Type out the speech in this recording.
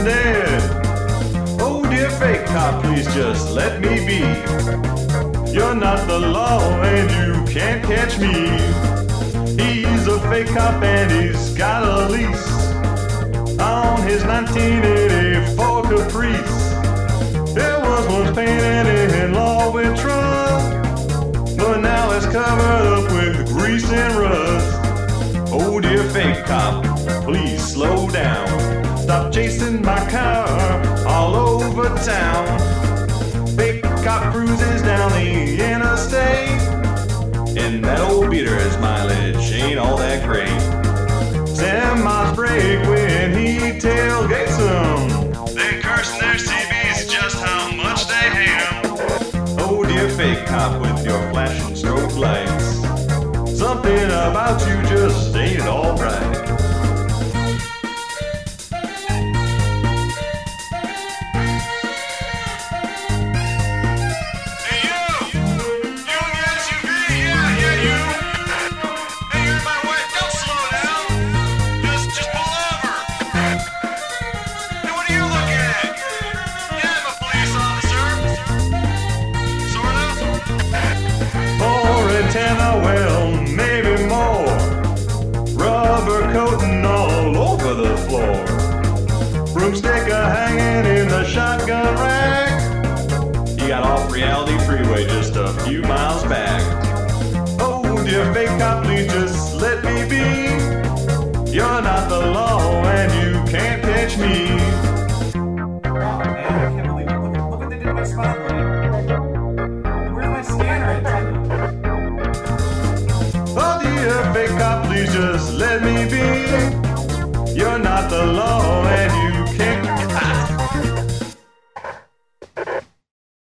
dead. Oh dear fake cop, please just let me be. You're not the law and you can't catch me. He's a fake cop and he's got a lease on his 1984 Caprice. There was once painted in law with trust, but now it's covered up with grease and rust. Oh dear fake cop, please slow down. Stop chasing my car all over town. Fake cop cruises down the interstate, and that old beater's mileage ain't all that great. Semis break when he tailgates them, then cursing their CBs just how much they hate him. Oh dear fake cop with your flashing strobe lights, something about you just ain't all right. Well, maybe more. Rubber coating all over the floor. Broomstick hanging in the shotgun rack. He got off Reality Freeway just a few miles back. Oh dear fake cop, please just let me be. You're not the law and you can't catch me. Oh man, I can't believe it. Look what they did to my spotlight. Where's my scanner antenna? Oh dear fake cop, please just let me be. You're not the law and you